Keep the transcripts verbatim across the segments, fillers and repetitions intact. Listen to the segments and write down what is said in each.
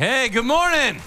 Hey, good morning.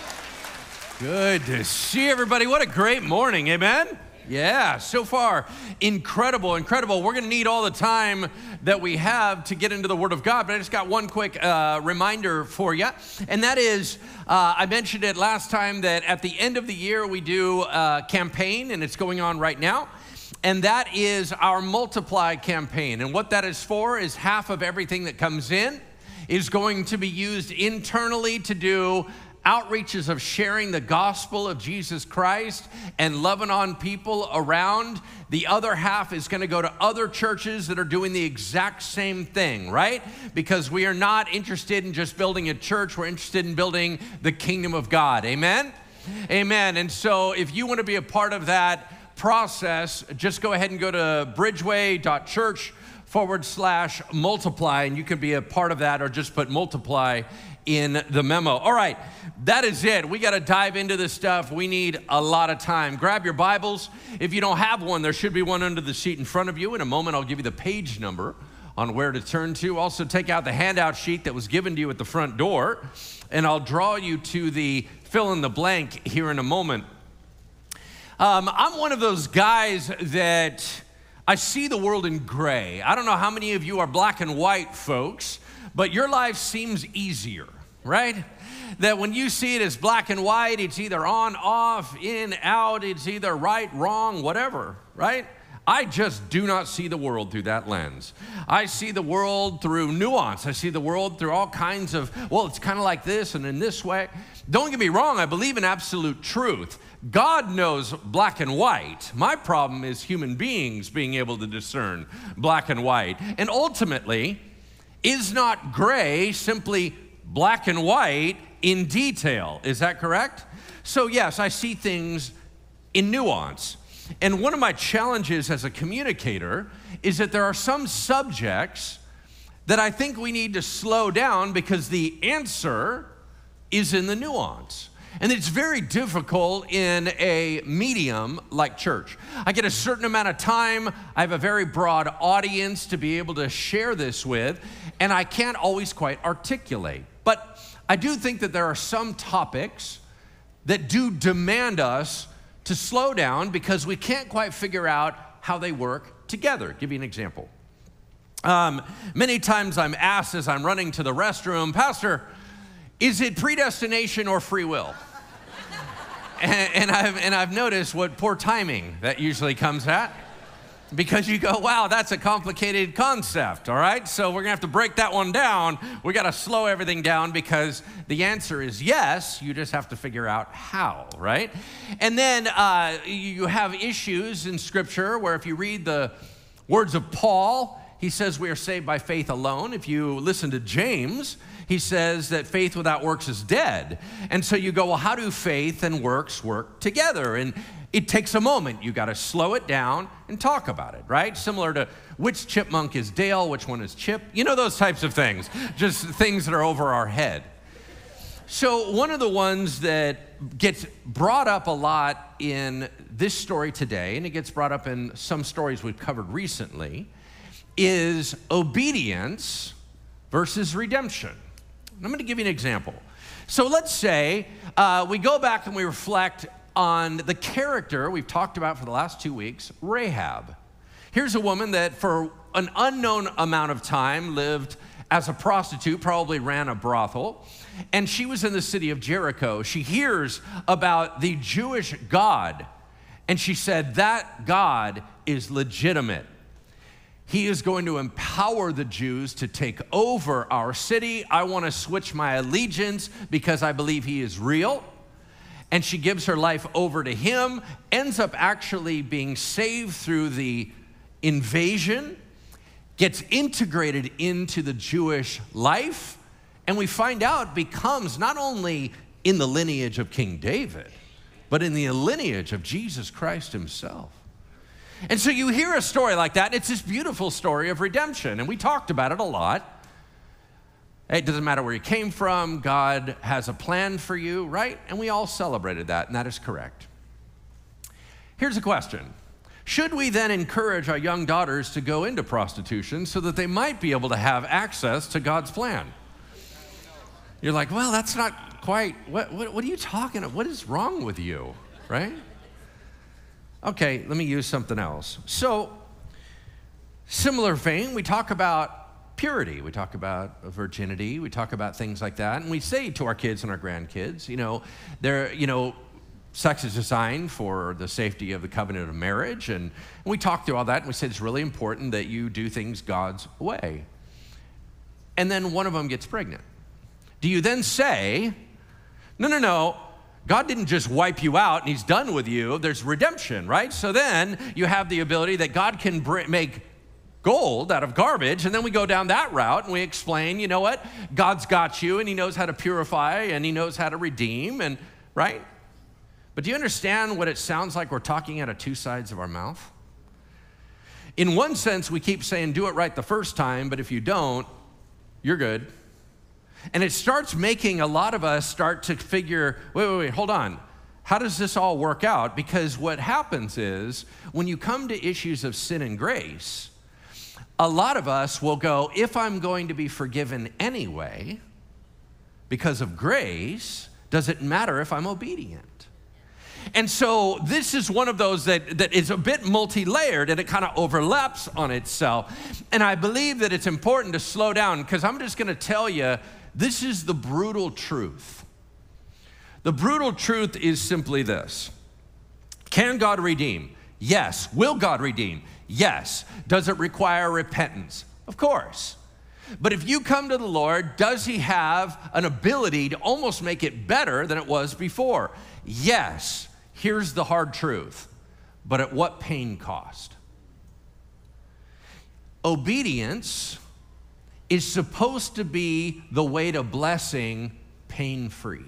Good to see everybody. What a great morning, amen? Yeah, so far, incredible, incredible. We're going to need all the time that we have to get into the Word of God, but I just got one quick uh, reminder for you, and that is, uh, I mentioned it last time that at the end of the year, we do a campaign, and it's going on right now, and that is our Multiply campaign, and what that is for is half of everything that comes in is going to be used internally to do outreaches of sharing the gospel of Jesus Christ and loving on people around. The other half is going to go to other churches that are doing the exact same thing, right? Because we are not interested in just building a church. We're interested in building the kingdom of God. Amen? Amen. And so if you want to be a part of that process, just go ahead and go to bridgeway.church forward slash multiply, and you can be a part of that or just put multiply in the memo. All right, that is it. We got to dive into this stuff. We need a lot of time. Grab your Bibles. If you don't have one, there should be one under the seat in front of you. In a moment, I'll give you the page number on where to turn to. Also, take out the handout sheet that was given to you at the front door, and I'll draw you to the fill in the blank here in a moment. Um, I'm one of those guys that I see the world in gray. I don't know how many of you are black and white folks, but your life seems easier, right? That when you see it as black and white, it's either on, off, in, out, it's either right, wrong, whatever, right? I just do not see the world through that lens. I see the world through nuance. I see the world through all kinds of, well, it's kind of like this and in this way. Don't get me wrong, I believe in absolute truth. God knows black and white. My problem is human beings being able to discern black and white. And ultimately, is not gray simply black and white in detail? Is that correct? So yes, I see things in nuance. And one of my challenges as a communicator is that there are some subjects that I think we need to slow down because the answer is in the nuance. And it's very difficult in a medium like church. I get a certain amount of time. I have a very broad audience to be able to share this with, and I can't always quite articulate. But I do think that there are some topics that do demand us to slow down because we can't quite figure out how they work together. Give you an example. Um, many times I'm asked as I'm running to the restroom, Pastor, is it predestination or free will? and, and, I've, and I've noticed what poor timing that usually comes at. Because you go, wow, that's a complicated concept, all right? So we're gonna have to break that one down. We gotta slow everything down because the answer is yes, you just have to figure out how, right? And then uh, you have issues in Scripture where if you read the words of Paul, he says we are saved by faith alone. If you listen to James, he says that faith without works is dead. And so you go, well, how do faith and works work together? And it takes a moment. You got to slow it down and talk about it, right? Similar to which chipmunk is Dale, which one is Chip. You know, those types of things, just things that are over our head. So one of the ones that gets brought up a lot in this story today, and it gets brought up in some stories we've covered recently, is obedience versus redemption. And I'm going to give you an example. So let's say uh, we go back and we reflect on the character we've talked about for the last two weeks, Rahab. Here's a woman that for an unknown amount of time lived as a prostitute, probably ran a brothel, and she was in the city of Jericho. She hears about the Jewish God, and she said, that God is legitimate. He is going to empower the Jews to take over our city. I want to switch my allegiance because I believe he is real. And she gives her life over to him, ends up actually being saved through the invasion, gets integrated into the Jewish life, and we find out becomes not only in the lineage of King David, but in the lineage of Jesus Christ himself. And so you hear a story like that, and it's this beautiful story of redemption, and we talked about it a lot. It doesn't matter where you came from, God has a plan for you, right? And we all celebrated that, and that is correct. Here's a question. Should we then encourage our young daughters to go into prostitution so that they might be able to have access to God's plan? You're like, well, that's not quite, what, what, what are you talking about? What is wrong with you, right? Okay, let me use something else. So, similar vein, we talk about purity. We talk about virginity. We talk about things like that. And we say to our kids and our grandkids, you know, they're, you know, sex is designed for the safety of the covenant of marriage. And, and we talk through all that, and we say it's really important that you do things God's way. And then one of them gets pregnant. Do you then say, no, no, no, God didn't just wipe you out and he's done with you. There's redemption, right? So then you have the ability that God can br- make gold out of garbage, and then we go down that route and we explain, you know what? God's got you, and he knows how to purify, and he knows how to redeem, and right? But do you understand what it sounds like we're talking out of two sides of our mouth? In one sense, we keep saying, do it right the first time, but if you don't, you're good. And it starts making a lot of us start to figure, wait, wait, wait, hold on. How does this all work out? Because what happens is, when you come to issues of sin and grace, a lot of us will go, if I'm going to be forgiven anyway, because of grace, does it matter if I'm obedient? And so this is one of those that, that is a bit multi-layered, and it kind of overlaps on itself. And I believe that it's important to slow down, because I'm just going to tell you, this is the brutal truth. The brutal truth is simply this. Can God redeem? Yes. Will God redeem? Yes. Does it require repentance? Of course. But if you come to the Lord, does he have an ability to almost make it better than it was before? Yes. Here's the hard truth. But at what pain cost? Obedience is supposed to be the way to blessing pain-free.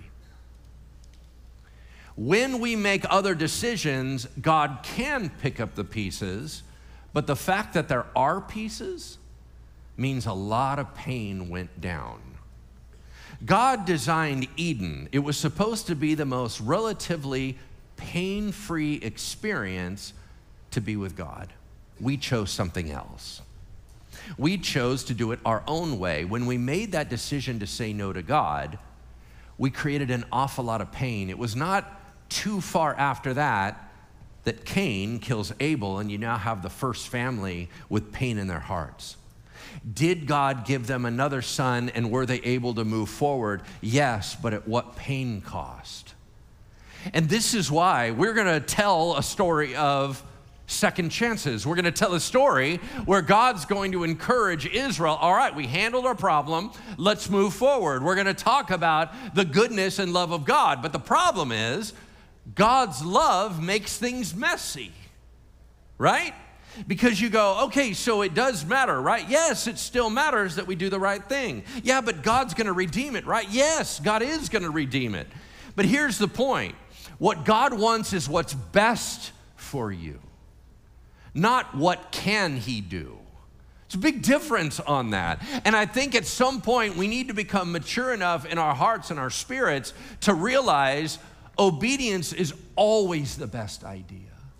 When we make other decisions, God can pick up the pieces, but the fact that there are pieces means a lot of pain went down. God designed Eden. It was supposed to be the most relatively pain-free experience to be with God. We chose something else. We chose to do it our own way. When we made that decision to say no to God, we created an awful lot of pain. It was not too far after that that Cain kills Abel, and you now have the first family with pain in their hearts. Did God give them another son, and were they able to move forward? Yes, but at what pain cost? And this is why we're going to tell a story of second chances. We're going to tell a story where God's going to encourage Israel. All right, we handled our problem. Let's move forward. We're going to talk about the goodness and love of God. But the problem is, God's love makes things messy, right? Because you go, okay, so it does matter, right? Yes, it still matters that we do the right thing. Yeah, but God's going to redeem it, right? Yes, God is going to redeem it. But here's the point. What God wants is what's best for you, not what can he do. It's a big difference on that. And I think at some point we need to become mature enough in our hearts and our spirits to realize obedience is always the best idea.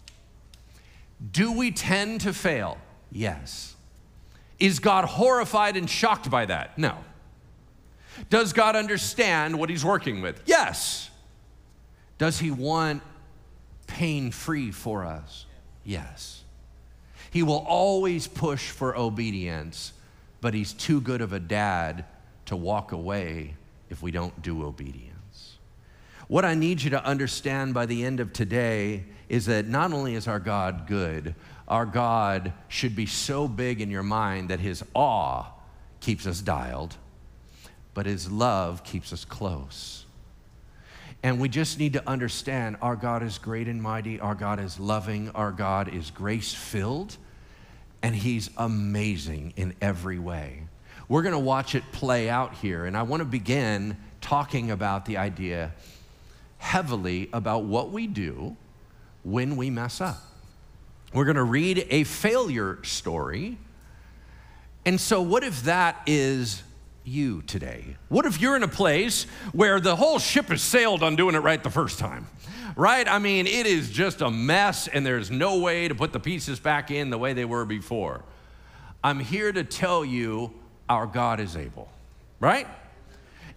Do we tend to fail? Yes. Is God horrified and shocked by that? No. Does God understand what he's working with? Yes. Does he want pain-free for us? Yes. He will always push for obedience, but he's too good of a dad to walk away if we don't do obedience. What I need you to understand by the end of today is that not only is our God good, our God should be so big in your mind that his awe keeps us dialed, but his love keeps us close. And we just need to understand our God is great and mighty, our God is loving, our God is grace-filled, and he's amazing in every way. We're gonna watch it play out here, and I wanna begin talking about the idea heavily about what we do when we mess up. We're gonna read a failure story, and so what if that is you today? What if you're in a place where the whole ship has sailed on doing it right the first time, right? I mean, it is just a mess and there's no way to put the pieces back in the way they were before. I'm here to tell you our God is able, right?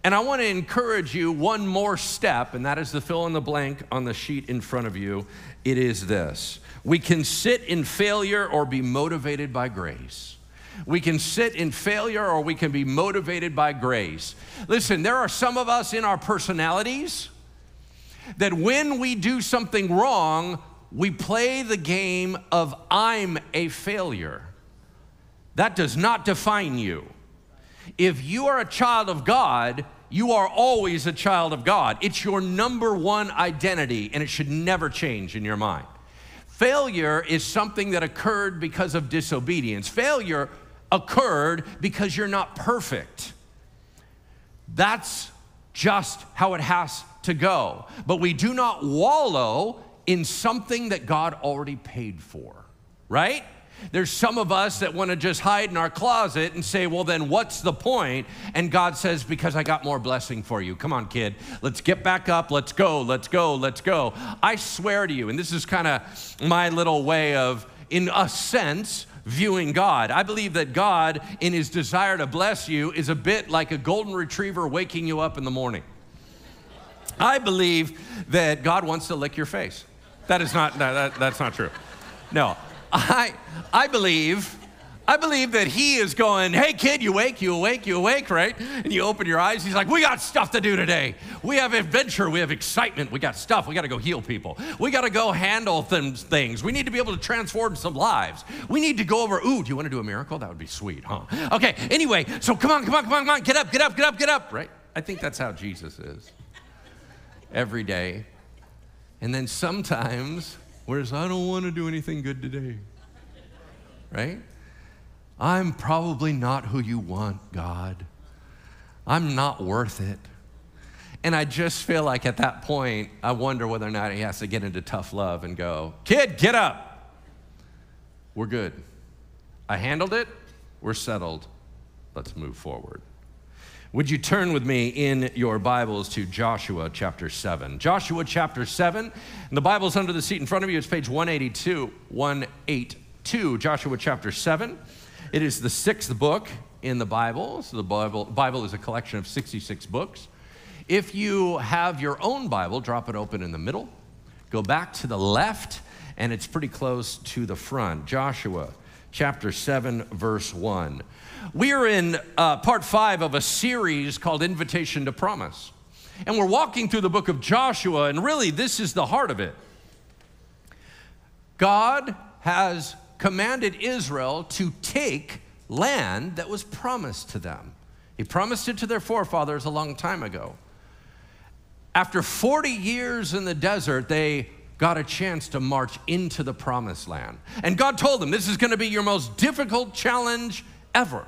And I want to encourage you one more step, and that is the fill in the blank on the sheet in front of you. It is this: we can sit in failure or be motivated by grace. We can sit in failure or we can be motivated by grace. Listen, there are some of us in our personalities that when we do something wrong, we play the game of I'm a failure. That does not define you. If you are a child of God, you are always a child of God. It's your number one identity, and it should never change in your mind. Failure is something that occurred because of disobedience. Failure occurred because you're not perfect. That's just how it has to go. But we do not wallow in something that God already paid for, right? There's some of us that want to just hide in our closet and say, well, then what's the point? And God says, because I got more blessing for you. Come on, kid. Let's get back up. Let's go. Let's go. Let's go. I swear to you, and this is kind of my little way of, in a sense, viewing God. I believe that God, in his desire to bless you, is a bit like a golden retriever waking you up in the morning. I believe that God wants to lick your face. That is not, no, that, that's not true. No, I, I believe, I believe that he is going, hey kid, you awake, you awake, you awake, right? And you open your eyes, he's like, we got stuff to do today. We have adventure, we have excitement, we got stuff, we gotta go heal people. We gotta go handle th- things. We need to be able to transform some lives. We need to go over, ooh, do you wanna do a miracle? That would be sweet, huh? Okay, anyway, so come on, come on, come on, come on, get up, get up, get up, get up, right? I think that's how Jesus is. Every day. And then sometimes, whereas I don't want to do anything good today, right? I'm probably not who you want, God. I'm not worth it. And I just feel like at that point, I wonder whether or not he has to get into tough love and go, kid, get up. We're good. I handled it. We're settled. Let's move forward. Would you turn with me in your Bibles to Joshua chapter seven? Joshua chapter seven, and the Bible's under the seat in front of you. It's page one eighty-two, one eighty-two, Joshua chapter seven. It is the sixth book in the Bible. So the Bible, Bible is a collection of sixty-six books. If you have your own Bible, drop it open in the middle. Go back to the left, and it's pretty close to the front. Joshua chapter seven, verse one. We are in uh, part five of a series called Invitation to Promise. And we're walking through the book of Joshua, and really this is the heart of it. God has commanded Israel to take land that was promised to them. He promised it to their forefathers a long time ago. After forty years in the desert, they got a chance to march into the promised land. And God told them, this is going to be your most difficult challenge ever.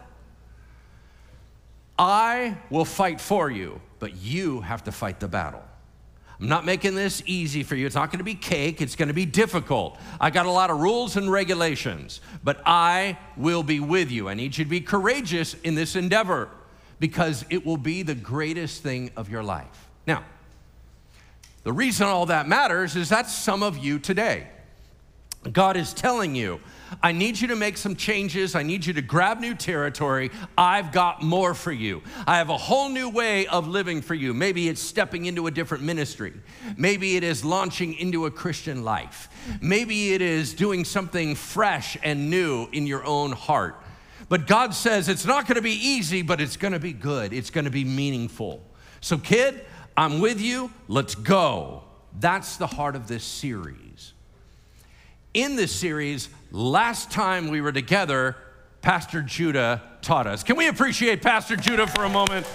I will fight for you, but you have to fight the battle. I'm not making this easy for you. It's not going to be cake. It's going to be difficult. I got a lot of rules and regulations, but I will be with you. I need you to be courageous in this endeavor because it will be the greatest thing of your life. Now, the reason all that matters is that's some of you today. God is telling you, I need you to make some changes. I need you to grab new territory. I've got more for you. I have a whole new way of living for you. Maybe it's stepping into a different ministry. Maybe it is launching into a Christian life. Maybe it is doing something fresh and new in your own heart. But God says it's not going to be easy, but it's going to be good. It's going to be meaningful. So kid, I'm with you. Let's go. That's the heart of this series. In this series, last time we were together, Pastor Judah taught us. Can we appreciate Pastor Judah for a moment?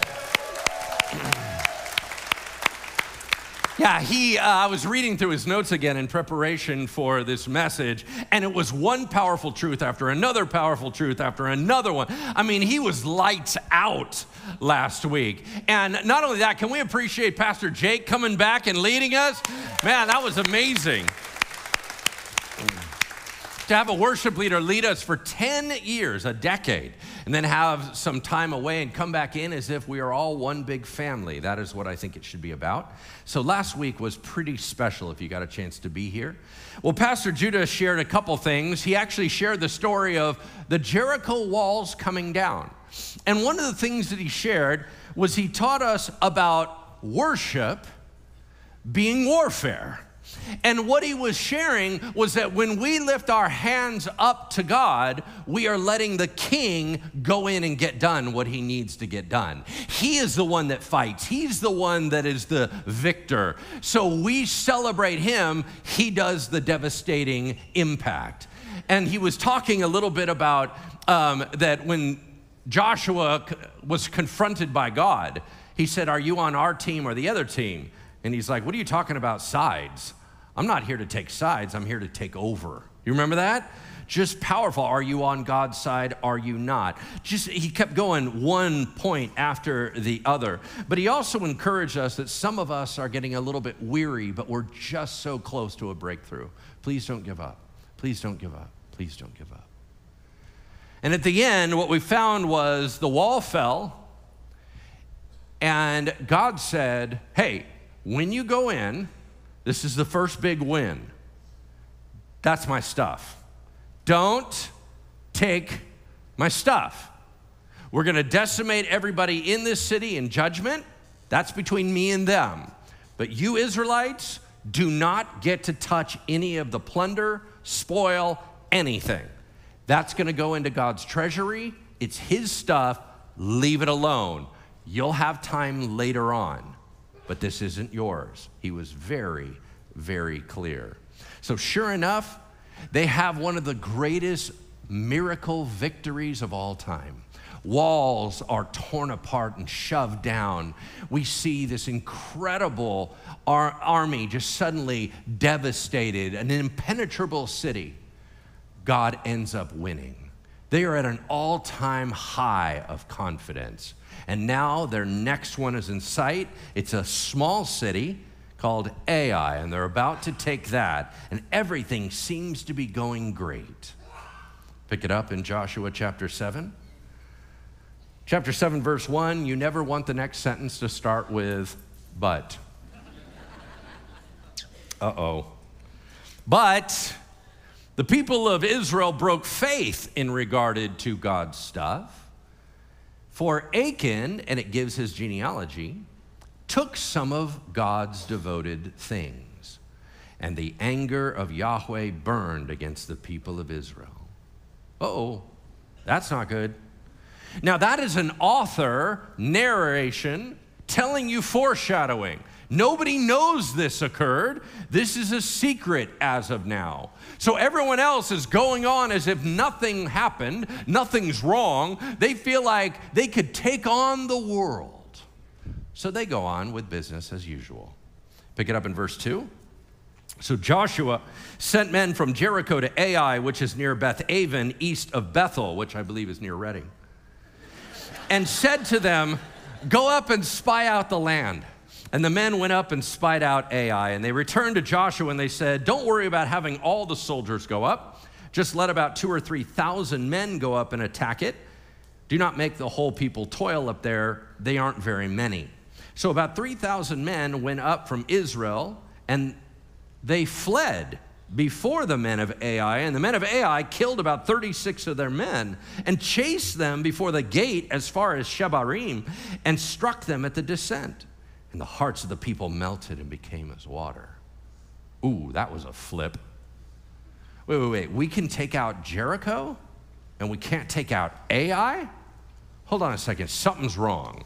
Yeah, he, uh, I was reading through his notes again in preparation for this message, and it was one powerful truth after another powerful truth after another one. I mean, he was lights out last week. And not only that, can we appreciate Pastor Jake coming back and leading us? Man, that was amazing. to have a worship leader lead us for ten years, a decade, and then have some time away and come back in as if we are all one big family. That is what I think it should be about. So last week was pretty special if you got a chance to be here. Well, Pastor Judah shared a couple things. He actually shared the story of the Jericho walls coming down. And one of the things that he shared was he taught us about worship being warfare. And what he was sharing was that when we lift our hands up to God, we are letting the king go in and get done what he needs to get done. He is the one that fights. He's the one that is the victor. So we celebrate him. He does the devastating impact. And he was talking a little bit about um, that when Joshua was confronted by God, he said, "Are you on our team or the other team?" And he's like, "What are you talking about sides? I'm not here to take sides, I'm here to take over." You remember that? Just powerful. Are you on God's side? Are you not? Just, he kept going one point after the other. But he also encouraged us that some of us are getting a little bit weary, but we're just so close to a breakthrough. Please don't give up. Please don't give up. Please don't give up. And at the end, what we found was the wall fell, and God said, "Hey, when you go in, this is the first big win. That's my stuff. Don't take my stuff. We're going to decimate everybody in this city in judgment. That's between me and them. But you Israelites do not get to touch any of the plunder, spoil, anything. That's going to go into God's treasury. It's his stuff. Leave it alone. You'll have time later on. But this isn't yours." He was very, very clear. So sure enough, they have one of the greatest miracle victories of all time. Walls are torn apart and shoved down. We see this incredible ar- army just suddenly devastated, an impenetrable city. God ends up winning. They are at an all-time high of confidence. And now their next one is in sight. It's a small city called Ai, and they're about to take that, and everything seems to be going great. Pick it up in Joshua chapter seven. Chapter seven, verse one, you never want the next sentence to start with but. Uh-oh. But the people of Israel broke faith in regarded to God's stuff. For Achan, and it gives his genealogy, took some of God's devoted things, and the anger of Yahweh burned against the people of Israel. Uh-oh, that's not good. Now that is an author narration telling you foreshadowing. Nobody knows this occurred. This is a secret as of now. So everyone else is going on as if nothing happened, nothing's wrong. They feel like they could take on the world. So they go on with business as usual. Pick it up in verse two. So Joshua sent men from Jericho to Ai, which is near Beth Aven, east of Bethel, which I believe is near Reading, and said to them, "Go up and spy out the land." And the men went up and spied out Ai, and they returned to Joshua and they said, "Don't worry about having all the soldiers go up. Just let about two or three thousand men go up and attack it. Do not make the whole people toil up there. They aren't very many." So about three thousand men went up from Israel, and they fled before the men of Ai. And the men of Ai killed about thirty-six of their men and chased them before the gate as far as Shebarim and struck them at the descent. And the hearts of the people melted and became as water. Ooh, that was a flip. Wait, wait, wait. We can take out Jericho and we can't take out Ai? Hold on a second. Something's wrong.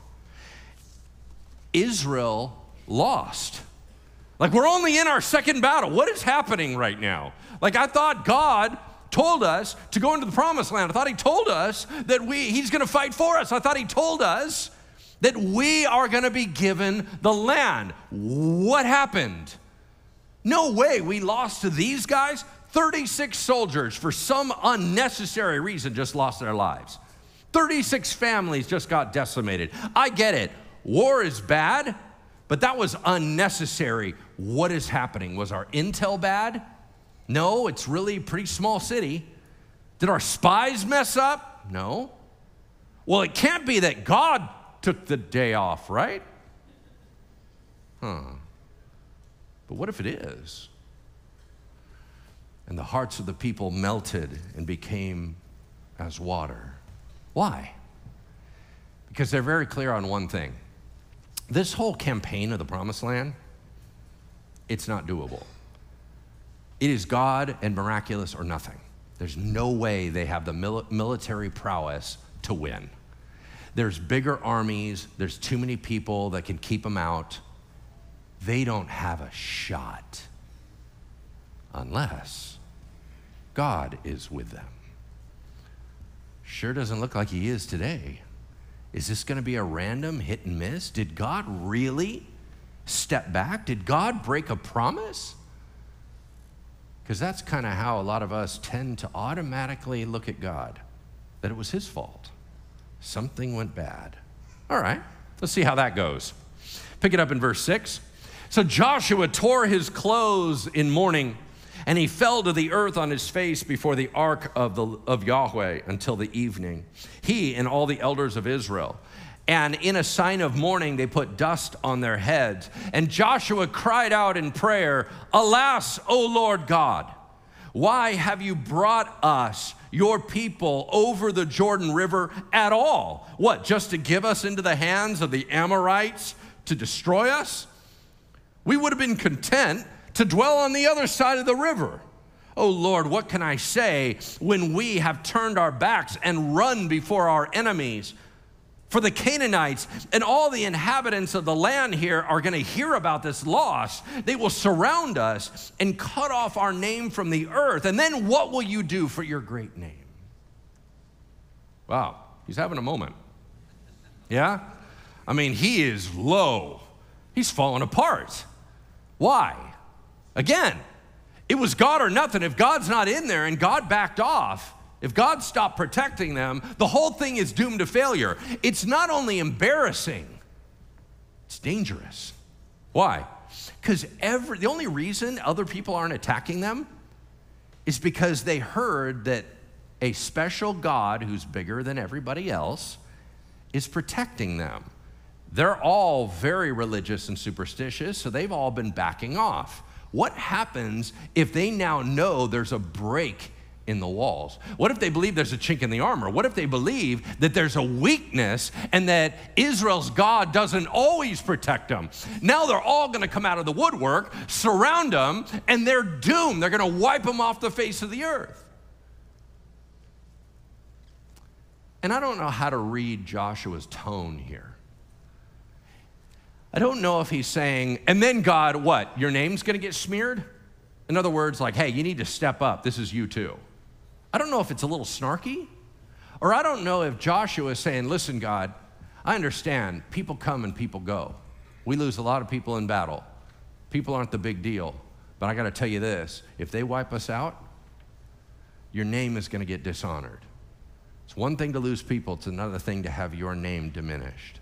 Israel lost. Like, we're only in our second battle. What is happening right now? Like, I thought God told us to go into the promised land. I thought he told us that we he's going to fight for us. I thought he told us that we are going to be given the land. What happened? No way we lost to these guys. thirty-six soldiers, for some unnecessary reason, just lost their lives. thirty-six families just got decimated. I get it. War is bad, but that was unnecessary. What is happening? Was our intel bad? No, it's really a pretty small city. Did our spies mess up? No. Well, it can't be that God took the day off, right? Huh. But what if it is? And the hearts of the people melted and became as water. Why? Because they're very clear on one thing. This whole campaign of the Promised Land, it's not doable. It is God and miraculous or nothing. There's no way they have the mil- military prowess to win. There's bigger armies. There's too many people that can keep them out. They don't have a shot unless God is with them. Sure doesn't look like he is today. Is this going to be a random hit and miss? Did God really step back? Did God break a promise? Because that's kind of how a lot of us tend to automatically look at God, that it was his fault. Something went bad. All right, let's see how that goes. Pick it up in verse six. So Joshua tore his clothes in mourning, and he fell to the earth on his face before the ark of, the, of Yahweh until the evening, he and all the elders of Israel. And in a sign of mourning, they put dust on their heads. And Joshua cried out in prayer, "Alas, O Lord God, why have you brought us, your people, over the Jordan River at all? What, just to give us into the hands of the Amorites to destroy us? We would have been content to dwell on the other side of the river. Oh Lord, what can I say when we have turned our backs and run before our enemies? For the Canaanites and all the inhabitants of the land here are going to hear about this loss. They will surround us and cut off our name from the earth. And then what will you do for your great name?" Wow, he's having a moment. Yeah? I mean, he is low. He's falling apart. Why? Again, it was God or nothing. If God's not in there and God backed off, if God stopped protecting them, the whole thing is doomed to failure. It's not only embarrassing, it's dangerous. Why? Because every the only reason other people aren't attacking them is because they heard that a special God who's bigger than everybody else is protecting them. They're all very religious and superstitious, so they've all been backing off. What happens if they now know there's a break in the walls? What if they believe there's a chink in the armor? What if they believe that there's a weakness and that Israel's God doesn't always protect them? Now they're all going to come out of the woodwork, surround them, and they're doomed. They're going to wipe them off the face of the earth. And I don't know how to read Joshua's tone here. I don't know if he's saying, and then God, what? Your name's going to get smeared? In other words, like, hey, you need to step up. This is you too. I don't know if it's a little snarky, or I don't know if Joshua is saying, listen, God, I understand people come and people go. We lose a lot of people in battle. People aren't the big deal. But I got to tell you this, if they wipe us out, your name is going to get dishonored. It's one thing to lose people. It's another thing to have your name diminished.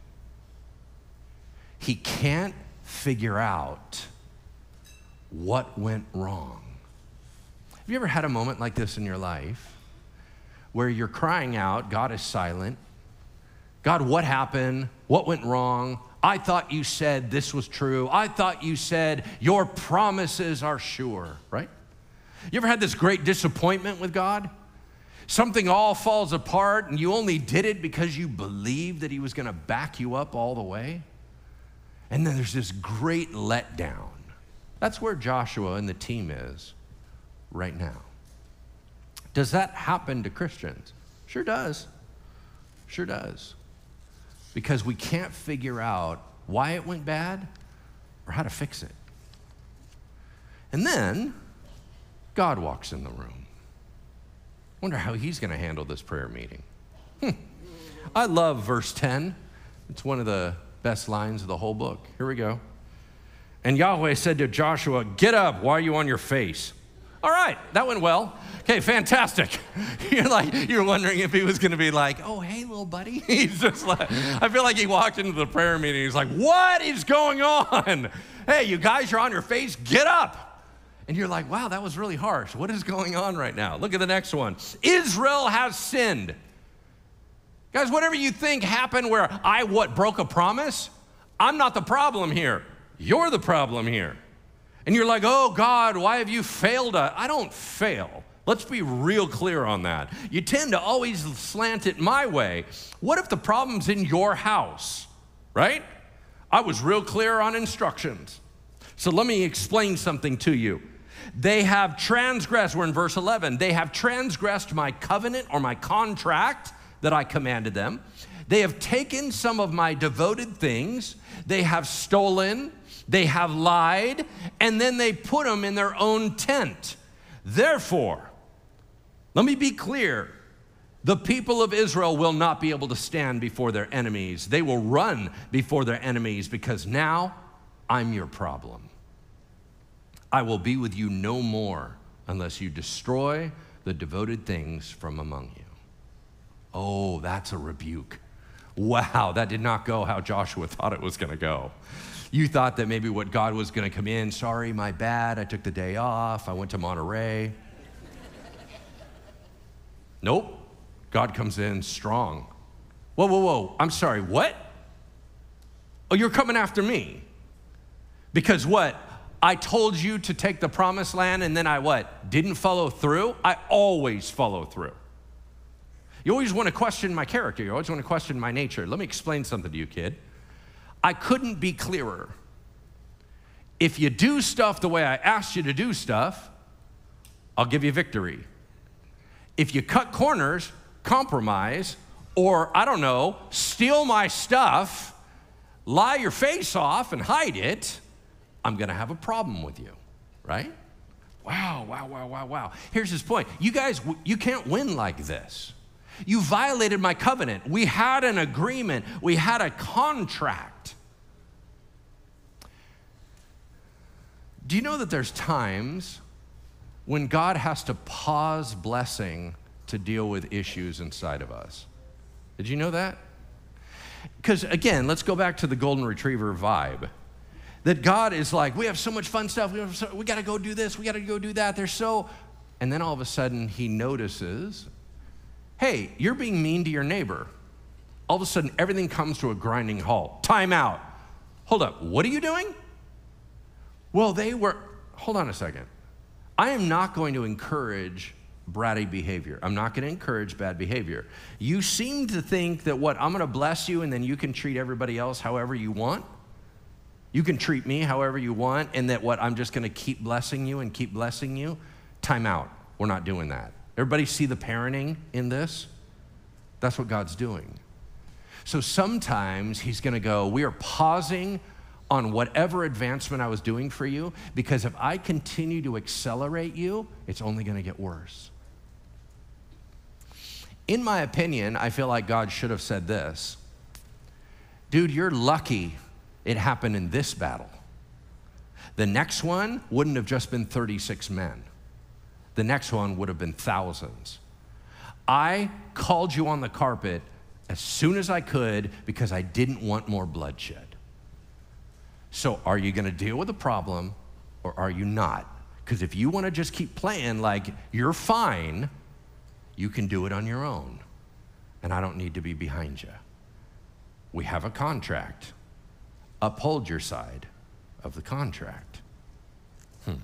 He can't figure out what went wrong. Have you ever had a moment like this in your life where you're crying out, God is silent? God, what happened? What went wrong? I thought you said this was true. I thought you said your promises are sure, right? You ever had this great disappointment with God? Something all falls apart and you only did it because you believed that he was going to back you up all the way? And then there's this great letdown. That's where Joshua and the team is right now. Does that happen to Christians? Sure does. Sure does. Because we can't figure out why it went bad or how to fix it. And then God walks in the room. Wonder how he's going to handle this prayer meeting. Hmm. I love verse ten. It's one of the best lines of the whole book. Here we go. And Yahweh said to Joshua, "Get up, why are you on your face?" All right, that went well. Okay, fantastic. You're like, you're wondering if he was gonna be like, "Oh, hey, little buddy." He's just like, I feel like he walked into the prayer meeting, he's like, "What is going on? Hey, you guys, you're on your face, get up." And you're like, wow, that was really harsh. What is going on right now? Look at the next one. Israel has sinned. Guys, whatever you think happened where I, what, broke a promise, I'm not the problem here. You're the problem here. And you're like, oh, God, why have you failed us? I don't fail. Let's be real clear on that. You tend to always slant it my way. What if the problem's in your house, right? I was real clear on instructions. So let me explain something to you. They have transgressed, we're in verse eleven, they have transgressed my covenant or my contract that I commanded them. They have taken some of my devoted things, they have stolen, they have lied, and then they put them in their own tent. Therefore, let me be clear, the people of Israel will not be able to stand before their enemies. They will run before their enemies because now I'm your problem. I will be with you no more unless you destroy the devoted things from among you. Oh, that's a rebuke. Wow, that did not go how Joshua thought it was going to go. You thought that maybe what God was going to come in, sorry, my bad, I took the day off, I went to Monterey. Nope, God comes in strong. Whoa, whoa, whoa, I'm sorry, what? Oh, you're coming after me. Because what? I told you to take the promised land and then I what? Didn't follow through? I always follow through. You always want to question my character. You always want to question my nature. Let me explain something to you, kid. I couldn't be clearer. If you do stuff the way I asked you to do stuff, I'll give you victory. If you cut corners, compromise, or, I don't know, steal my stuff, lie your face off and hide it, I'm going to have a problem with you, right? Wow, wow, wow, wow, wow. Here's his point. You guys, you can't win like this. You violated my covenant. We had an agreement. We had a contract. Do you know that there's times when God has to pause blessing to deal with issues inside of us? Did you know that? Because again, let's go back to the golden retriever vibe. That God is like, we have so much fun stuff. We, have so, we got to go do this. We got to go do that. They're so, and then all of a sudden he notices, hey, you're being mean to your neighbor. All of a sudden everything comes to a grinding halt. Time out. Hold up. What are you doing? Well, they were, hold on a second. I am not going to encourage bratty behavior. I'm not going to encourage bad behavior. You seem to think that what, I'm going to bless you and then you can treat everybody else however you want. You can treat me however you want and that what, I'm just going to keep blessing you and keep blessing you. Time out. We're not doing that. Everybody see the parenting in this? That's what God's doing. So sometimes he's going to go, we are pausing on whatever advancement I was doing for you, because if I continue to accelerate you, it's only going to get worse. In my opinion, I feel like God should have said this. Dude, you're lucky it happened in this battle. The next one wouldn't have just been thirty-six men. The next one would have been thousands. I called you on the carpet as soon as I could because I didn't want more bloodshed. So are you going to deal with the problem or are you not? Because if you want to just keep playing like you're fine, you can do it on your own. And I don't need to be behind you. We have a contract. Uphold your side of the contract. Hmm.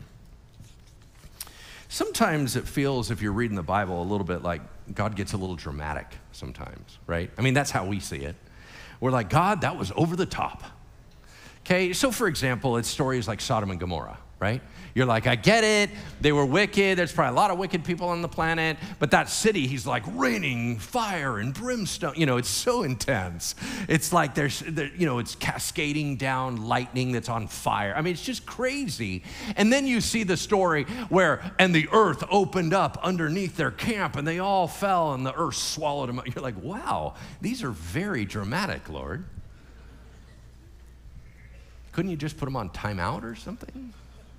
Sometimes it feels, if you're reading the Bible, a little bit like God gets a little dramatic sometimes, right? I mean, that's how we see it. We're like, God, that was over the top. Okay, so for example, it's stories like Sodom and Gomorrah, right? You're like, I get it, they were wicked, there's probably a lot of wicked people on the planet, but that city, he's like raining fire and brimstone, you know, it's so intense. It's like there's, there, you know, it's cascading down lightning that's on fire. I mean, it's just crazy. And then you see the story where, and the earth opened up underneath their camp and they all fell and the earth swallowed them up. You're like, wow, these are very dramatic, Lord. Couldn't you just put them on timeout or something?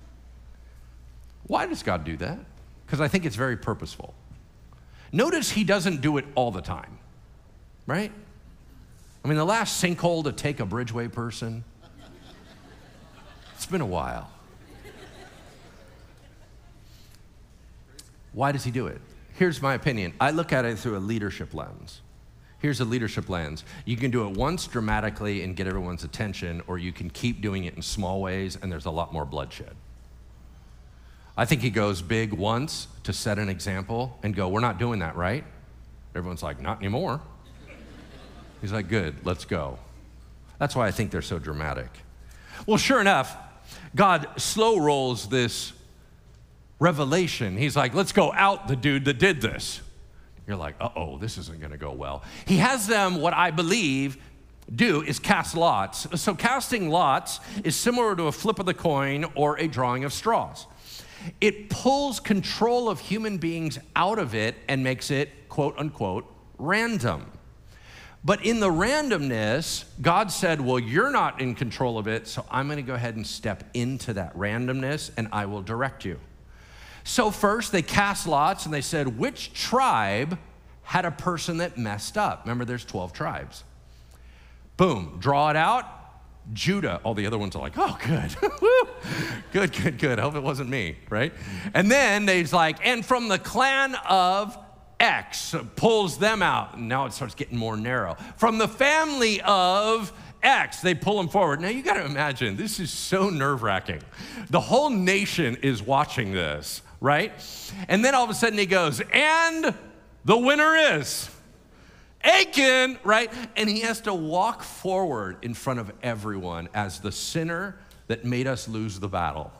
Why does God do that? Because I think it's very purposeful. Notice he doesn't do it all the time, right? I mean, the last sinkhole to take a Bridgeway person, it's been a while. Why does he do it? Here's my opinion. I look at it through a leadership lens. Here's a leadership lens. You can do it once dramatically and get everyone's attention, or you can keep doing it in small ways and there's a lot more bloodshed. I think he goes big once to set an example and go, we're not doing that, right? Everyone's like, not anymore. He's like, good, let's go. That's why I think they're so dramatic. Well, sure enough, God slow rolls this revelation. He's like, let's go out the dude that did this. You're like, uh-oh, this isn't gonna go well. He has them, what I believe, do is cast lots. So casting lots is similar to a flip of the coin or a drawing of straws. It pulls control of human beings out of it and makes it, quote unquote, random. But in the randomness, God said, well, you're not in control of it, so I'm gonna go ahead and step into that randomness and I will direct you. So first they cast lots and they said, which tribe had a person that messed up? Remember, there's twelve tribes. Boom, draw it out. Judah. All the other ones are like, oh, good. good, good, good. I hope it wasn't me, right? And then they's like, and from the clan of X, pulls them out. And now it starts getting more narrow. From the family of X, they pull them forward. Now you got to imagine, this is so nerve-wracking. The whole nation is watching this, right? And then all of a sudden he goes, and the winner is Achan, right? And he has to walk forward in front of everyone as the sinner that made us lose the battle.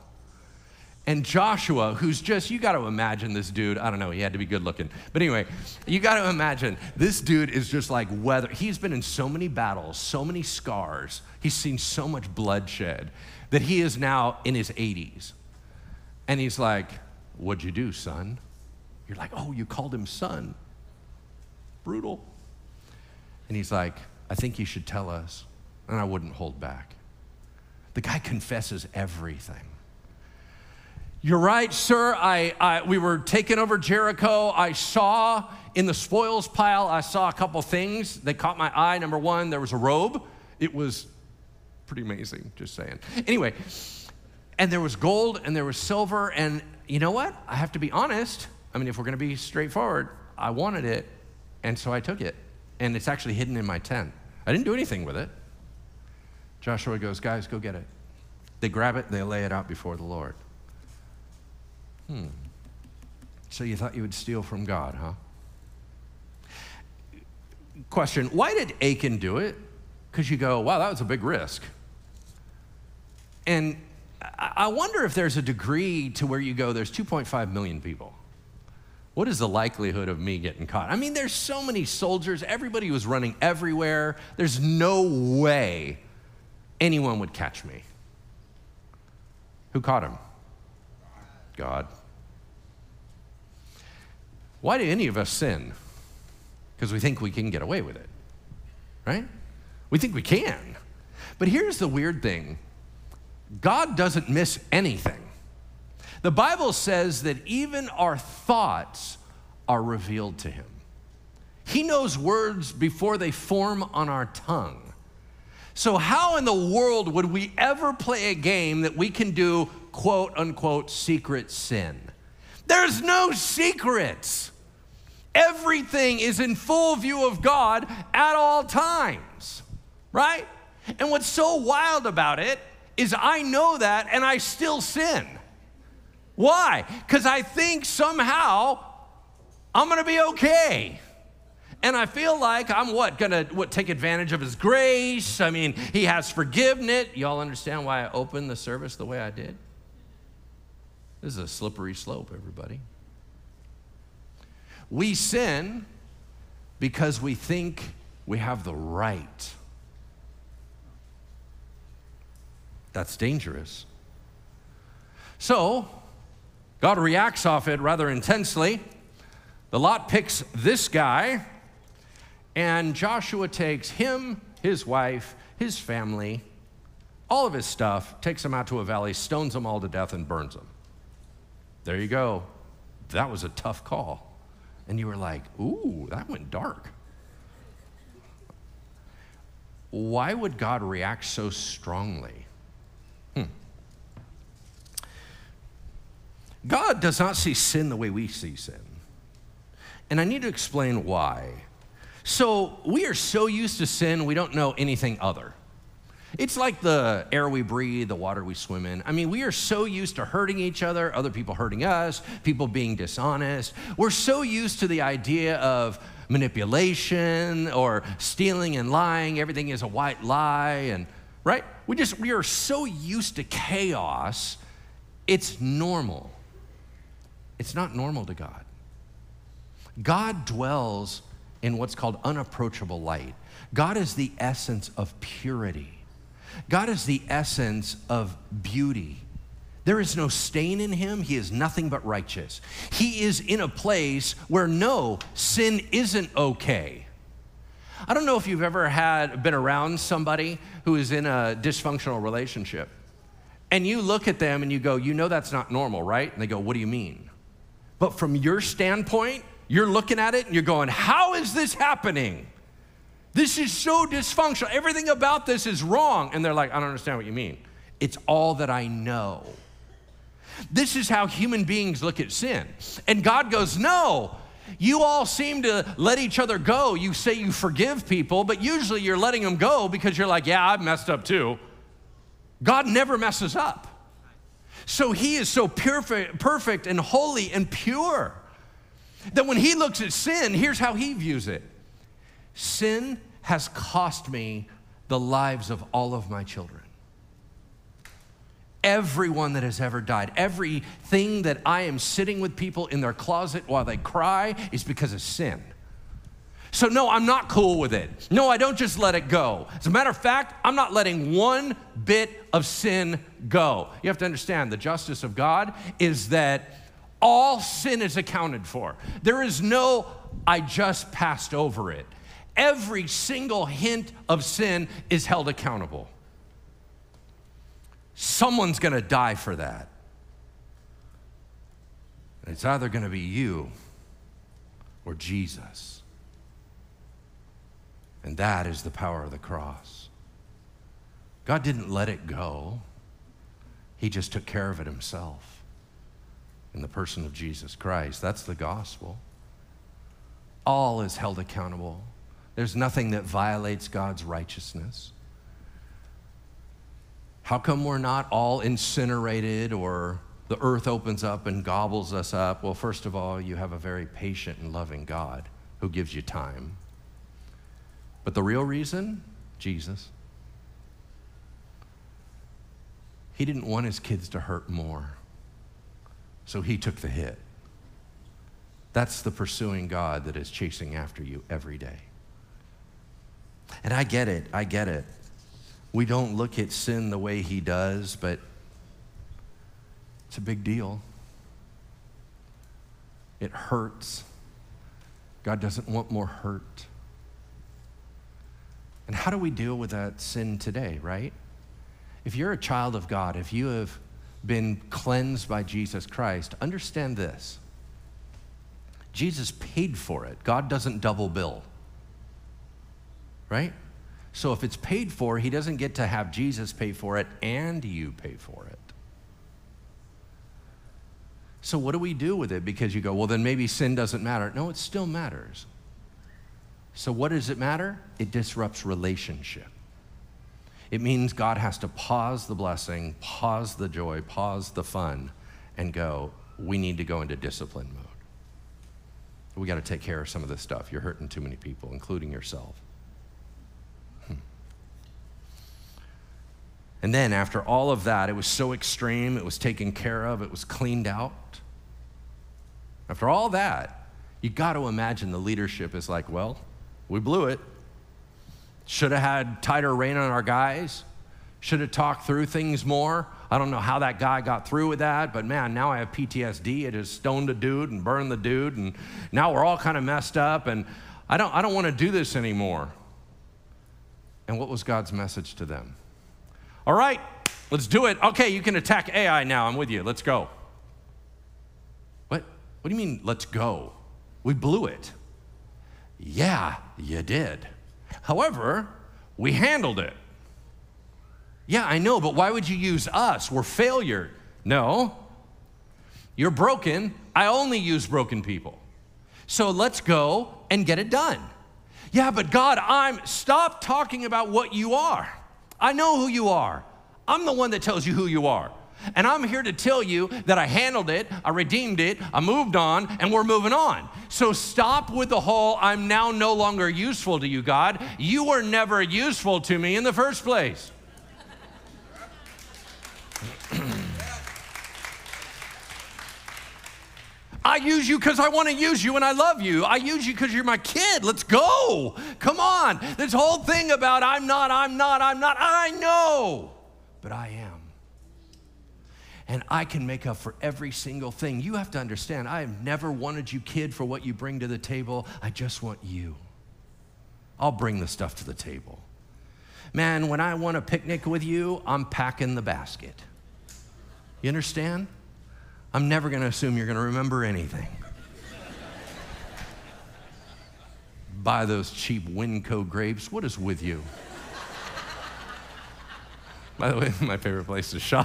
And Joshua, who's just, you got to imagine this dude, I don't know, he had to be good looking. But anyway, you got to imagine this dude is just like weather. He's been in so many battles, so many scars. He's seen so much bloodshed that he is now in his eighties. And he's like, what'd you do, son? You're like, oh, you called him son. Brutal. And he's like, I think you should tell us. And I wouldn't hold back. The guy confesses everything. You're right, sir. I, I, we were taking over Jericho. I saw in the spoils pile, I saw a couple things that caught my eye. Number one, there was a robe. It was pretty amazing, just saying. Anyway, and there was gold and there was silver. And you know what? I have to be honest. I mean, if we're going to be straightforward, I wanted it. And so I took it. And it's actually hidden in my tent. I didn't do anything with it. Joshua goes, guys, go get it. They grab it, they lay it out before the Lord. Hmm. So you thought you would steal from God, huh? Question, why did Achan do it? Because you go, wow, that was a big risk. And I wonder if there's a degree to where you go, there's two point five million people. What is the likelihood of me getting caught? I mean, there's so many soldiers. Everybody was running everywhere. There's no way anyone would catch me. Who caught him? God. Why do any of us sin? Because we think we can get away with it, right? We think we can. But here's the weird thing. God doesn't miss anything. The Bible says that even our thoughts are revealed to him. He knows words before they form on our tongue. So how in the world would we ever play a game that we can do quote unquote secret sin? There's no secrets. Everything is in full view of God at all times, right? And what's so wild about it is I know that and I still sin. Why? Because I think somehow I'm gonna be okay. And I feel like I'm what, gonna what, take advantage of his grace? I mean, he has forgiveness. Y'all understand why I opened the service the way I did? This is a slippery slope, everybody. We sin because we think we have the right. That's dangerous. So, God reacts off it rather intensely. The lot picks this guy, and Joshua takes him, his wife, his family, all of his stuff, takes them out to a valley, stones them all to death, and burns them. There you go. That was a tough call. And you were like, ooh, that went dark. Why would God react so strongly? Hmm. God does not see sin the way we see sin. And I need to explain why. So we are so used to sin, we don't know anything other. It's like the air we breathe, the water we swim in. I mean, we are so used to hurting each other, other people hurting us, people being dishonest. We're so used to the idea of manipulation or stealing and lying. Everything is a white lie, and right? We just, we are so used to chaos, it's normal. It's not normal to God. God dwells in what's called unapproachable light. God is the essence of purity. God is the essence of beauty. There is no stain in him. He is nothing but righteous. He is in a place where no, sin isn't okay. I don't know if you've ever had been around somebody who is in a dysfunctional relationship, and you look at them and you go, you know that's not normal, right? And they go, what do you mean? But from your standpoint, you're looking at it and you're going, how is this happening? This is so dysfunctional. Everything about this is wrong. And they're like, I don't understand what you mean. It's all that I know. This is how human beings look at sin. And God goes, no, you all seem to let each other go. You say you forgive people, but usually you're letting them go because you're like, yeah, I've messed up too. God never messes up. So he is so perfect, perfect and holy and pure that when he looks at sin, here's how he views it. Sin has cost me the lives of all of my children. Everyone that has ever died, everything that I am sitting with people in their closet while they cry is because of sin. So no, I'm not cool with it. No, I don't just let it go. As a matter of fact, I'm not letting one bit of sin go. You have to understand the justice of God is that all sin is accounted for. There is no, I just passed over it. Every single hint of sin is held accountable. Someone's gonna die for that. It's either gonna be you or Jesus. And that is the power of the cross. God didn't let it go. He just took care of it himself in the person of Jesus Christ. That's the gospel. All is held accountable. There's nothing that violates God's righteousness. How come we're not all incinerated or the earth opens up and gobbles us up? Well, first of all, you have a very patient and loving God who gives you time. But the real reason, Jesus. He didn't want his kids to hurt more, so he took the hit. That's the pursuing God that is chasing after you every day. And I get it, I get it. We don't look at sin the way he does, but it's a big deal. It hurts. God doesn't want more hurt. And how do we deal with that sin today, right? If you're a child of God, if you have been cleansed by Jesus Christ, understand this. Jesus paid for it. God doesn't double bill, right? So if it's paid for, he doesn't get to have Jesus pay for it and you pay for it. So what do we do with it? Because you go, well, then maybe sin doesn't matter. No, it still matters. So what does it matter? It disrupts relationship. It means God has to pause the blessing, pause the joy, pause the fun, and go, we need to go into discipline mode. We got to take care of some of this stuff. You're hurting too many people, including yourself. Hmm. And then after all of that, it was so extreme, it was taken care of, it was cleaned out. After all that, you got to imagine the leadership is like, well, we blew it. Should have had tighter rein on our guys. Should have talked through things more. I don't know how that guy got through with that, but man, now I have P T S D. It has stoned a dude and burned the dude, and now we're all kind of messed up, and I don't, I don't want to do this anymore. And what was God's message to them? All right, let's do it. Okay, you can attack A I now. I'm with you. Let's go. What? What do you mean, let's go? We blew it. Yeah, you did. However, we handled it. Yeah, I know, but why would you use us? We're failure. No. You're broken. I only use broken people. So let's go and get it done. Yeah, but God, I'm, stop talking about what you are. I know who you are. I'm the one that tells you who you are. And I'm here to tell you that I handled it, I redeemed it, I moved on, and we're moving on. So stop with the whole, I'm now no longer useful to you, God. You were never useful to me in the first place. I use you because I want to use you and I love you. I use you because you're my kid. Let's go. Come on. This whole thing about I'm not, I'm not, I'm not, I know, but I am. And I can make up for every single thing. You have to understand, I have never wanted you, kid, for what you bring to the table. I just want you. I'll bring the stuff to the table. Man, when I want a picnic with you, I'm packing the basket. You understand? I'm never going to assume you're going to remember anything. Buy those cheap Winco grapes. What is with you? By the way, my favorite place to shop.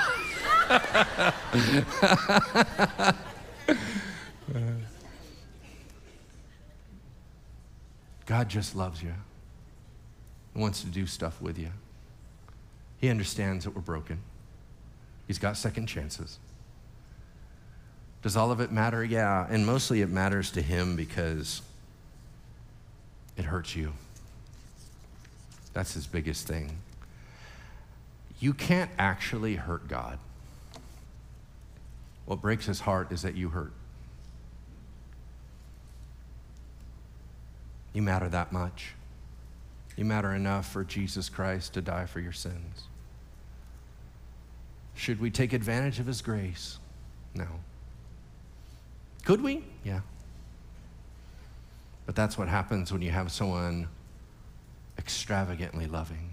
God just loves you. He wants to do stuff with you. He understands that we're broken. He's got second chances. Does all of it matter? Yeah, and mostly it matters to him because it hurts you. That's his biggest thing. You can't actually hurt God. What breaks his heart is that you hurt. You matter that much. You matter enough for Jesus Christ to die for your sins. Should we take advantage of his grace? No. Could we? Yeah. But that's what happens when you have someone extravagantly loving.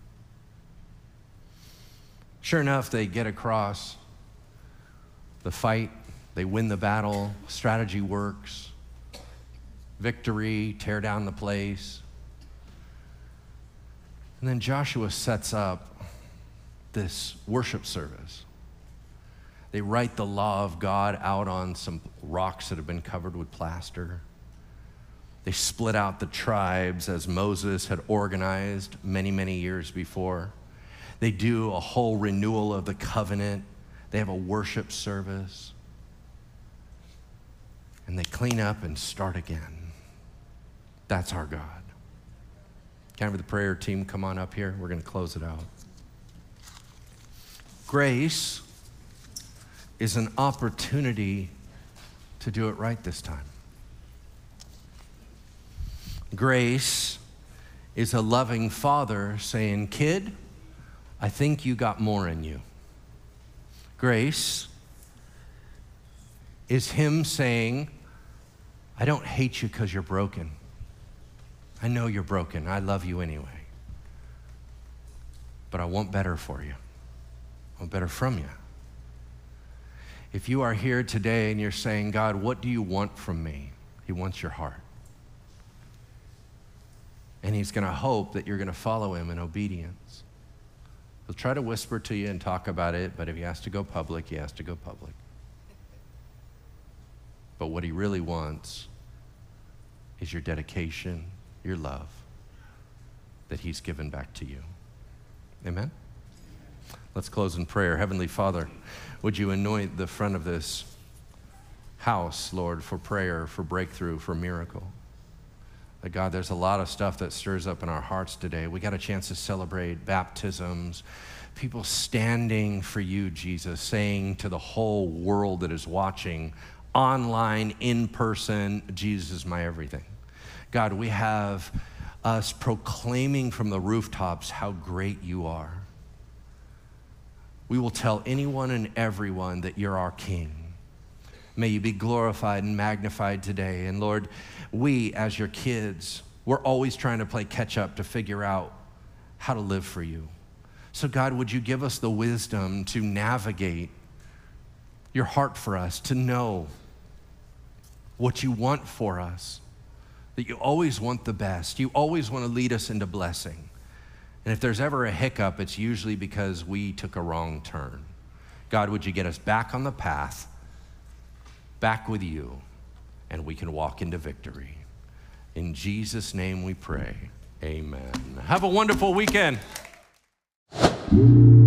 Sure enough, they get across the fight, they win the battle, strategy works, victory, tear down the place. And then Joshua sets up this worship service. They write the law of God out on some rocks that have been covered with plaster. They split out the tribes as Moses had organized many, many years before. They do a whole renewal of the covenant. They have a worship service. And they clean up and start again. That's our God. Can I have the prayer team come on up here? We're going to close it out. Grace is an opportunity to do it right this time. Grace is a loving father saying, kid, I think you got more in you. Grace is him saying, I don't hate you because you're broken. I know you're broken. I love you anyway. But I want better for you. I want better from you. If you are here today and you're saying, God, what do you want from me? He wants your heart. And he's going to hope that you're going to follow him in obedience. He'll try to whisper to you and talk about it, but if he has to go public, he has to go public. But what he really wants is your dedication, your love that he's given back to you. Amen? Let's close in prayer. Heavenly Father, would you anoint the front of this house, Lord, for prayer, for breakthrough, for miracle? But God, there's a lot of stuff that stirs up in our hearts today. We got a chance to celebrate baptisms, people standing for you, Jesus, saying to the whole world that is watching, online, in person, Jesus is my everything. God, we have us proclaiming from the rooftops how great you are. We will tell anyone and everyone that you're our King. May you be glorified and magnified today. And Lord, we as your kids, we're always trying to play catch up to figure out how to live for you. So God, would you give us the wisdom to navigate your heart for us, to know what you want for us, that you always want the best. You always want to lead us into blessing. And if there's ever a hiccup, it's usually because we took a wrong turn. God, would you get us back on the path back with you, and we can walk into victory. In Jesus' name we pray, amen. Have a wonderful weekend.